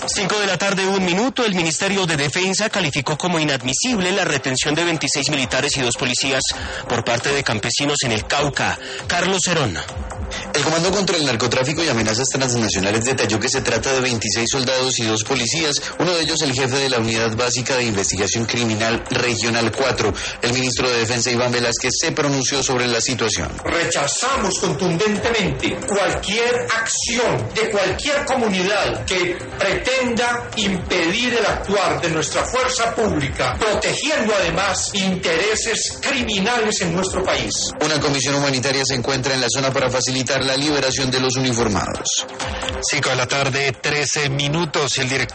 5:01 p.m. El Ministerio de Defensa calificó como inadmisible la retención de 26 militares y 2 policías por parte de campesinos en el Cauca. Carlos Herón. El Comando contra el Narcotráfico y Amenazas Transnacionales detalló que se trata de 26 soldados y 2 policías, uno de ellos el jefe de la Unidad Básica de Investigación Criminal Regional 4. El ministro de Defensa, Iván Velázquez, se pronunció sobre la situación. Rechazamos contundentemente cualquier acción de cualquier comunidad que pretenda impedir el actuar de nuestra fuerza pública, protegiendo además intereses criminales en nuestro país. Una comisión humanitaria se encuentra en la zona para facilitar la liberación de los uniformados. 5:13 p.m. El director